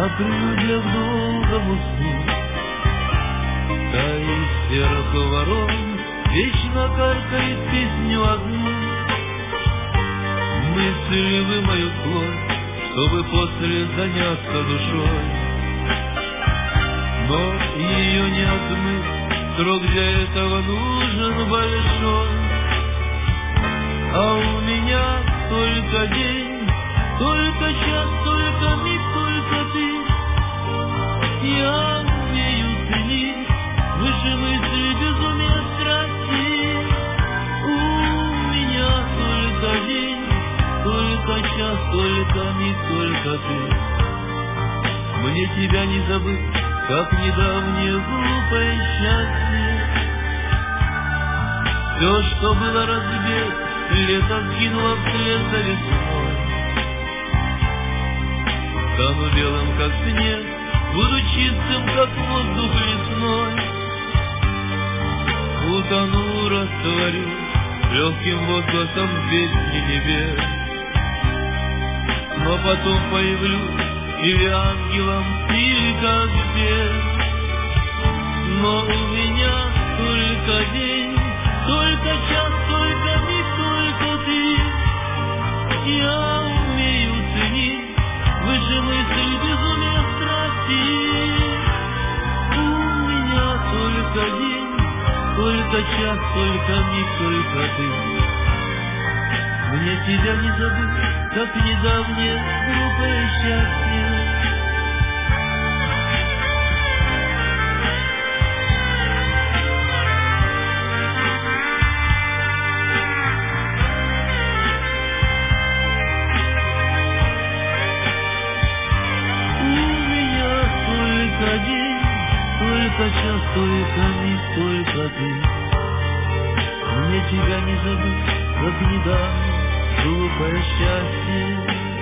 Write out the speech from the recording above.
о прелюдиях долгому сну. Стаи серых ворон вечно каркает песню одну. Мысли вы мою плоть, чтобы после заняться душой, но ее не отмыть, срок для этого нужен большой. А у меня только день, только час, только миг, только ты. Я умею ценить выше мысли безумия страсти. У меня только день, только час, только миг, только ты. Мне тебя не забыть, как недавнее глупое счастье. Все, что было разбито, лето сгинуло вслед за весной. Стану белым, как снег, буду чистым, как воздух лесной. Утону, растворю легким возгласом песни небес. Но потом появлюсь или ангелом, или как бес. Но у меня только день, только час, только миг, только ты. Я умею ценить выше мысли безумия страсти. У меня только день, только час, только миг, только ты. Мне тебя не забыть, как недавнее глупое счастье. Только час, только миг, только ты. Мне тебя не забыть, как недавно глупое счастье.